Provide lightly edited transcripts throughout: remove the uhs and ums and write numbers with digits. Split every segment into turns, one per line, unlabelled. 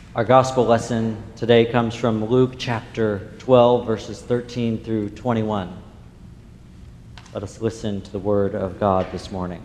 Our gospel lesson today comes from Luke chapter 12, verses 13 through 21. Let us listen to the word of God this morning.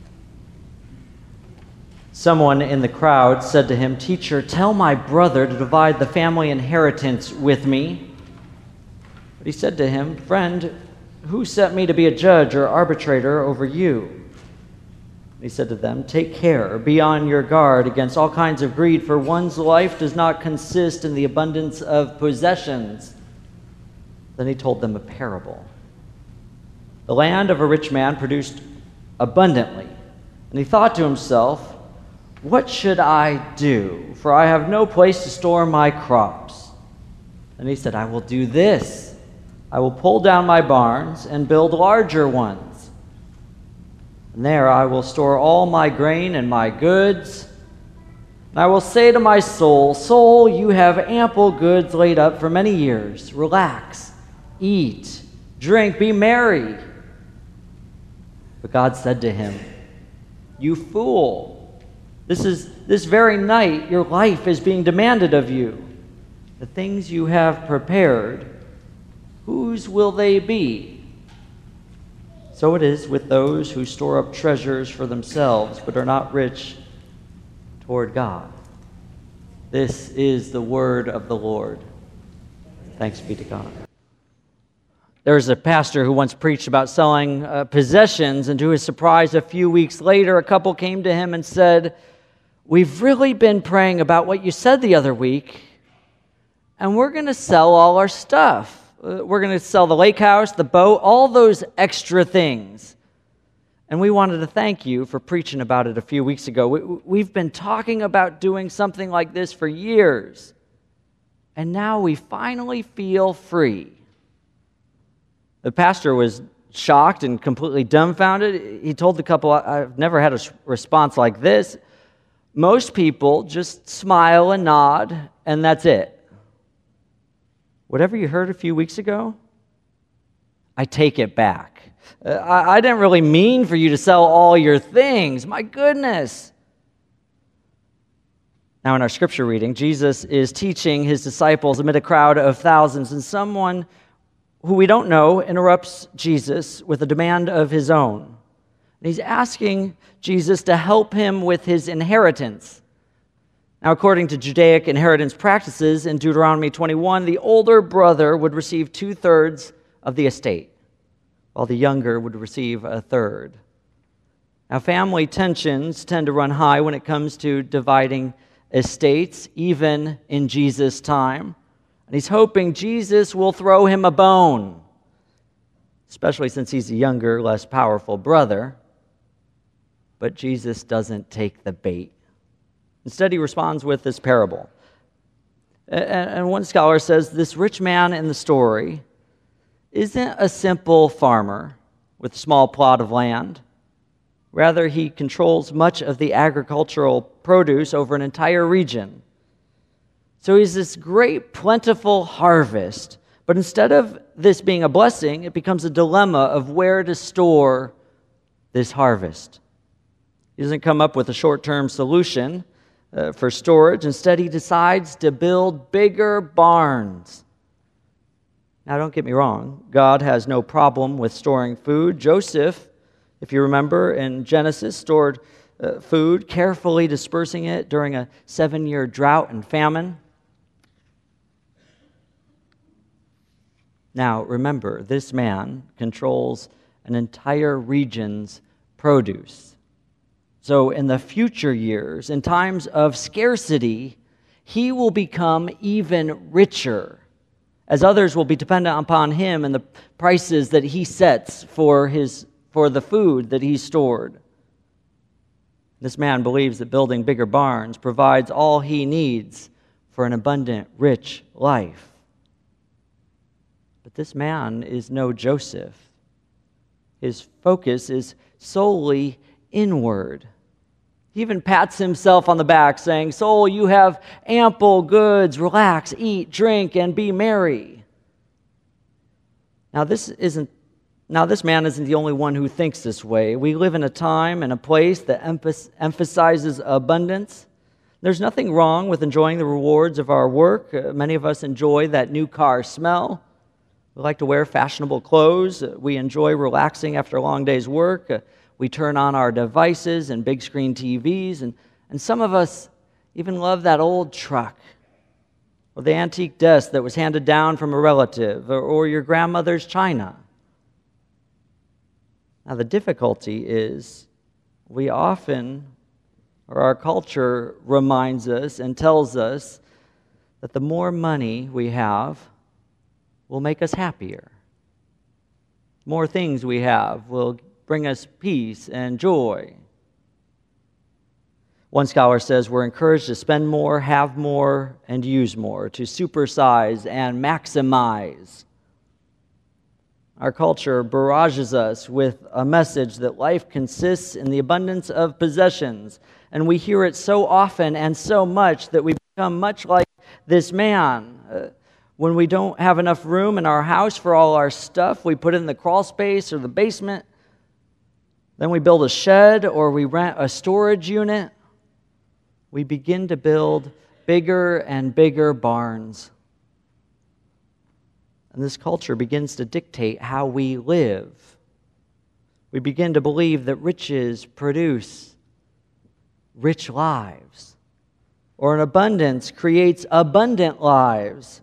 Someone in the crowd said to him, "Teacher, tell my brother to divide the family inheritance with me." But he said to him, "Friend, who set me to be a judge or arbitrator over you?" He said to them, "Take care, be on your guard against all kinds of greed, for one's life does not consist in the abundance of possessions." Then he told them a parable. The land of a rich man produced abundantly, and he thought to himself, "What should I do? For I have no place to store my crops." And he said, "I will do this. I will pull down my barns and build larger ones. And there I will store all my grain and my goods. And I will say to my soul, 'Soul, you have ample goods laid up for many years. Relax, eat, drink, be merry.' But God said to him, 'You fool, this very night your life is being demanded of you. The things you have prepared, whose will they be?' So it is with those who store up treasures for themselves, but are not rich toward God." This is the word of the Lord. Thanks be to God. There was a pastor who once preached about selling possessions, and to his surprise, a few weeks later, a couple came to him and said, "We've really been praying about what you said the other week, and we're going to sell all our stuff. We're going to sell the lake house, the boat, all those extra things. And we wanted to thank you for preaching about it a few weeks ago. We've been talking about doing something like this for years. And now we finally feel free." The pastor was shocked and completely dumbfounded. He told the couple, "I've never had a response like this. Most people just smile and nod, and that's it. Whatever you heard a few weeks ago, I take it back. I didn't really mean for you to sell all your things. My goodness." Now in our scripture reading, Jesus is teaching his disciples amid a crowd of thousands, and someone who we don't know interrupts Jesus with a demand of his own. And he's asking Jesus to help him with his inheritance. Now, according to Judaic inheritance practices in Deuteronomy 21, the older brother would receive 2/3 of the estate, while the younger would receive 1/3. Now, family tensions tend to run high when it comes to dividing estates, even in Jesus' time. And he's hoping Jesus will throw him a bone, especially since he's a younger, less powerful brother. But Jesus doesn't take the bait. Instead, he responds with this parable. And one scholar says this rich man in the story isn't a simple farmer with a small plot of land. Rather, he controls much of the agricultural produce over an entire region. So he's this great, plentiful harvest. But instead of this being a blessing, it becomes a dilemma of where to store this harvest. He doesn't come up with a short-term solution for storage. Instead, he decides to build bigger barns. Now, don't get me wrong. God has no problem with storing food. Joseph, if you remember in Genesis, stored food, carefully dispersing it during a 7-year drought and famine. Now, remember, this man controls an entire region's produce. So in the future years, in times of scarcity, he will become even richer, as others will be dependent upon him and the prices that he sets for the food that he stored. This man believes that building bigger barns provides all he needs for an abundant, rich life. But this man is no Joseph. His focus is solely inward. He even pats himself on the back, saying, "Soul, you have ample goods. Relax, eat, drink, and be merry." Now, this man isn't the only one who thinks this way. We live in a time and a place that emphasizes abundance. There's nothing wrong with enjoying the rewards of our work. Many of us enjoy that new car smell. We like to wear fashionable clothes. We enjoy relaxing after a long day's work. We turn on our devices and big screen TVs. And some of us even love that old truck or the antique desk that was handed down from a relative or your grandmother's china. Now, the difficulty is we often, or our culture reminds us and tells us that the more money we have will make us happier. More things we have will bring us peace and joy. One scholar says we're encouraged to spend more, have more, and use more, to supersize and maximize. Our culture barrages us with a message that life consists in the abundance of possessions, and we hear it so often and so much that we become much like this man. When we don't have enough room in our house for all our stuff, we put it in the crawl space or the basement. Then we build a shed or we rent a storage unit. We begin to build bigger and bigger barns. And this culture begins to dictate how we live. We begin to believe that riches produce rich lives, or an abundance creates abundant lives.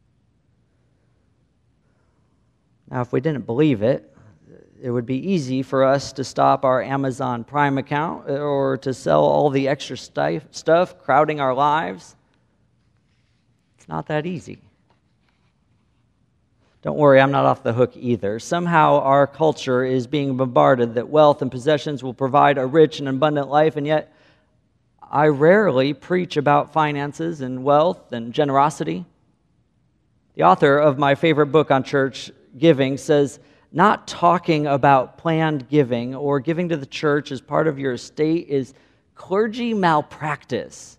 Now, if we didn't believe it, it would be easy for us to stop our Amazon Prime account or to sell all the extra stuff crowding our lives. It's not that easy. Don't worry, I'm not off the hook either. Somehow our culture is being bombarded that wealth and possessions will provide a rich and abundant life, and yet I rarely preach about finances and wealth and generosity. The author of my favorite book on church giving says, not talking about planned giving or giving to the church as part of your estate is clergy malpractice.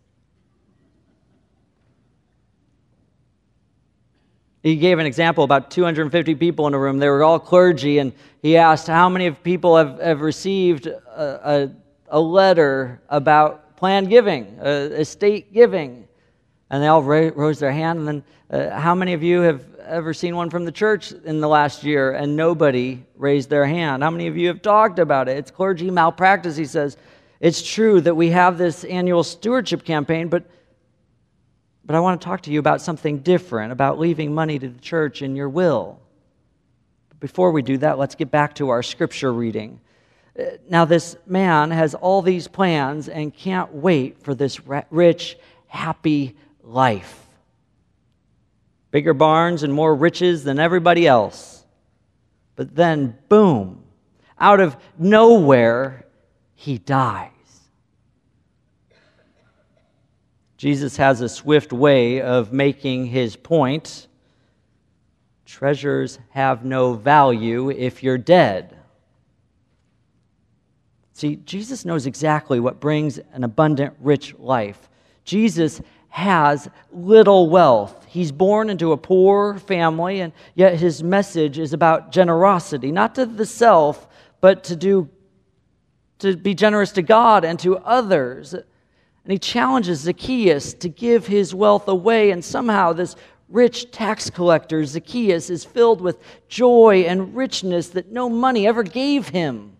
He gave an example about 250 people in a room. They were all clergy, and he asked how many people have received a letter about planned giving, estate giving. And they all rose their hand. And then how many of you have ever seen one from the church in the last year? And nobody raised their hand. How many of you have talked about it? It's clergy malpractice, he says. It's true that we have this annual stewardship campaign, but I want to talk to you about something different, about leaving money to the church in your will. But before we do that, let's get back to our scripture reading. Now, this man has all these plans and can't wait for this rich, happy life. Bigger barns and more riches than everybody else. But then, boom, out of nowhere, he dies. Jesus has a swift way of making his point. Treasures have no value if you're dead. See, Jesus knows exactly what brings an abundant, rich life. Jesus has little wealth. He's born into a poor family, and yet his message is about generosity, not to the self, but to be generous to God and to others. And he challenges Zacchaeus to give his wealth away, and somehow this rich tax collector, Zacchaeus, is filled with joy and richness that no money ever gave him.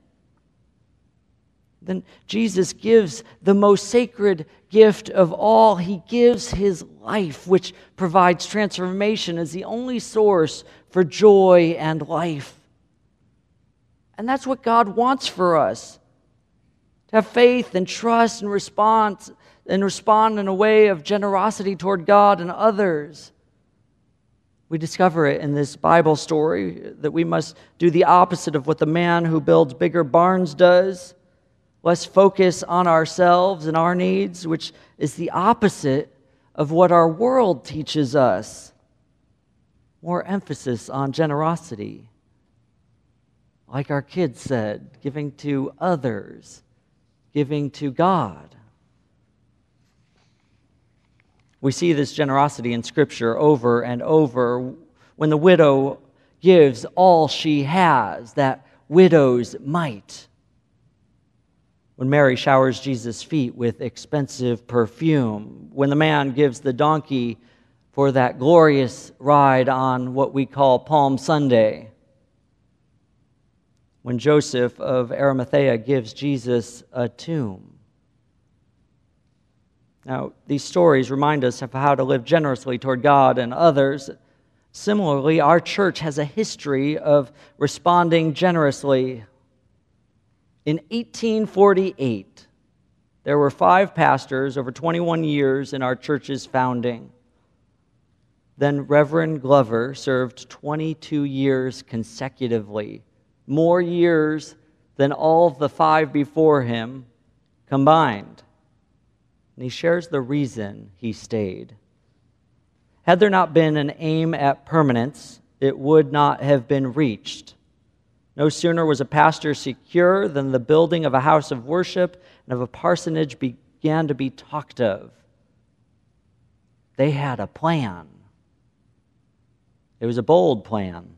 Then Jesus gives the most sacred gift of all. He gives his life, which provides transformation as the only source for joy and life. And that's what God wants for us. To have faith and trust and respond in a way of generosity toward God and others. We discover it in this Bible story that we must do the opposite of what the man who builds bigger barns does. Less focus on ourselves and our needs, which is the opposite of what our world teaches us. More emphasis on generosity. Like our kids said, giving to others, giving to God. We see this generosity in Scripture over and over. When the widow gives all she has, that widow's mite. when Mary showers Jesus' feet with expensive perfume, when the man gives the donkey for that glorious ride on what we call Palm Sunday, when Joseph of Arimathea gives Jesus a tomb. Now, these stories remind us of how to live generously toward God and others. Similarly, our church has a history of responding generously. In 1848, there were 5 pastors over 21 years in our church's founding. Then Reverend Glover served 22 years consecutively, more years than all of the 5 before him combined. And he shares the reason he stayed. Had there not been an aim at permanence, it would not have been reached. No sooner was a pastor secure than the building of a house of worship and of a parsonage began to be talked of. They had a plan. It was a bold plan.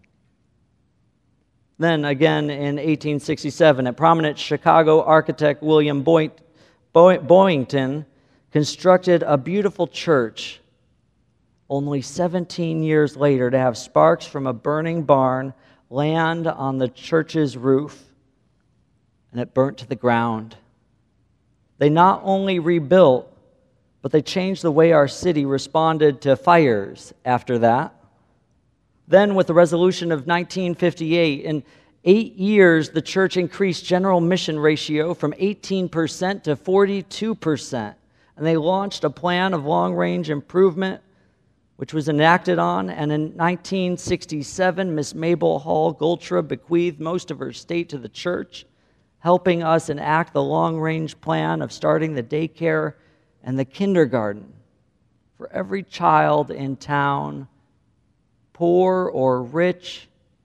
Then again in 1867, a prominent Chicago architect, William Boynton, constructed a beautiful church only 17 years later to have sparks from a burning barn land on the church's roof, and it burnt to the ground. They not only rebuilt, but they changed the way our city responded to fires after that. Then, with the resolution of 1958, in 8 years, the church increased general mission ratio from 18% to 42%. And they launched a plan of long-range improvement, which was enacted on. And in 1967, Miss Mabel Hall Goltra bequeathed most of her estate to the church, helping us enact the long-range plan of starting the daycare and the kindergarten for every child in town, poor or rich.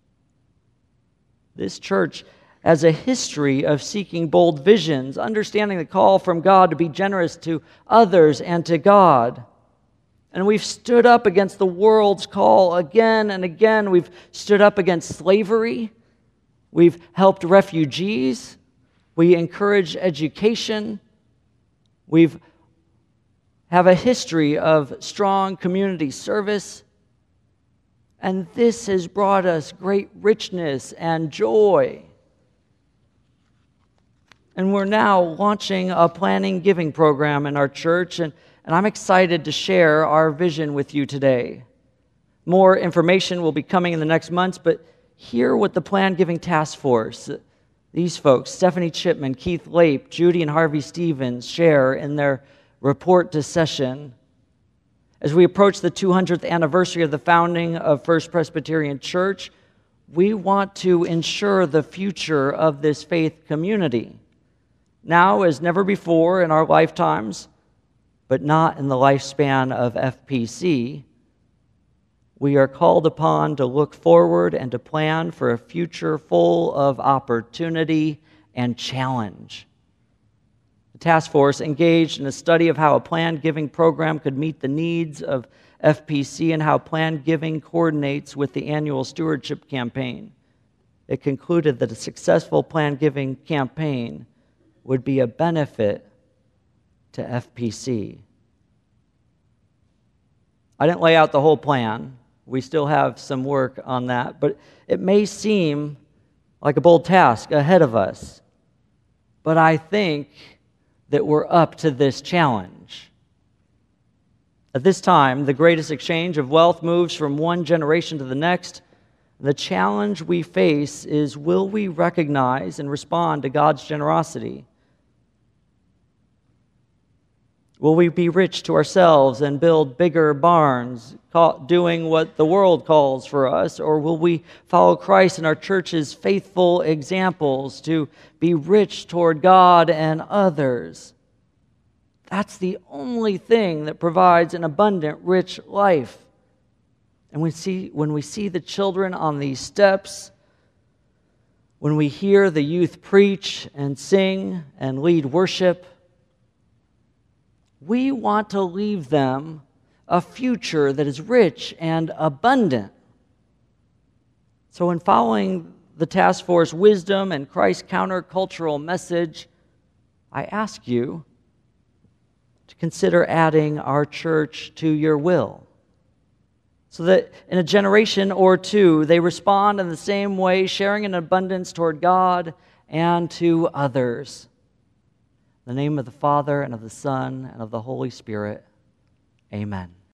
This church has a history of seeking bold visions, understanding the call from God to be generous to others and to God. And we've stood up against the world's call again and again. We've stood up against slavery. We've helped refugees. We encourage education. We have a history of strong community service. And this has brought us great richness and joy. And we're now launching a planning giving program in our church, and I'm excited to share our vision with you today. More information will be coming in the next months, but hear what the Plan Giving Task Force, these folks, Stephanie Chipman, Keith Lape, Judy and Harvey Stevens, share in their report to session. As we approach the 200th anniversary of the founding of First Presbyterian Church, we want to ensure the future of this faith community. Now, as never before in our lifetimes, but not in the lifespan of FPC, we are called upon to look forward and to plan for a future full of opportunity and challenge. The task force engaged in a study of how a planned giving program could meet the needs of FPC and how planned giving coordinates with the annual stewardship campaign. It concluded that a successful planned giving campaign would be a benefit to FPC. I didn't lay out the whole plan. We still have some work on that, but it may seem like a bold task ahead of us. But I think that we're up to this challenge. At this time, the greatest exchange of wealth moves from one generation to the next. The challenge we face is, will we recognize and respond to God's generosity? Will we be rich to ourselves and build bigger barns, doing what the world calls for us? Or will we follow Christ and our church's faithful examples to be rich toward God and others? That's the only thing that provides an abundant, rich life. And when we see the children on these steps, when we hear the youth preach and sing and lead worship, we want to leave them a future that is rich and abundant. So in following the task force wisdom and Christ's countercultural message, I ask you to consider adding our church to your will, so that in a generation or two, they respond in the same way, sharing in abundance toward God and to others. In the name of the Father, and of the Son, and of the Holy Spirit, amen.